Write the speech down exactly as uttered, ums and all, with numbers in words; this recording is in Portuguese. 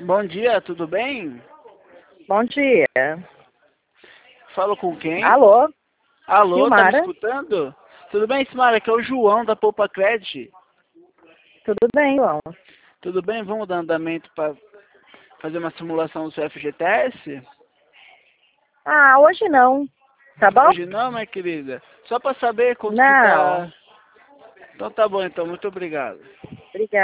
Bom dia, tudo bem? Bom dia. Falo com quem? Alô? Alô, tá me Silmara? escutando? Tudo bem, Simara? Aqui é o João da Poupa Credit. Tudo bem, João? Tudo bem? Vamos dar andamento para fazer uma simulação do seu F G T S? Ah, hoje não. Tá bom? Hoje não, minha querida? Só para saber quanto que Não. tá... Então tá bom, então. Muito obrigado. Obrigada.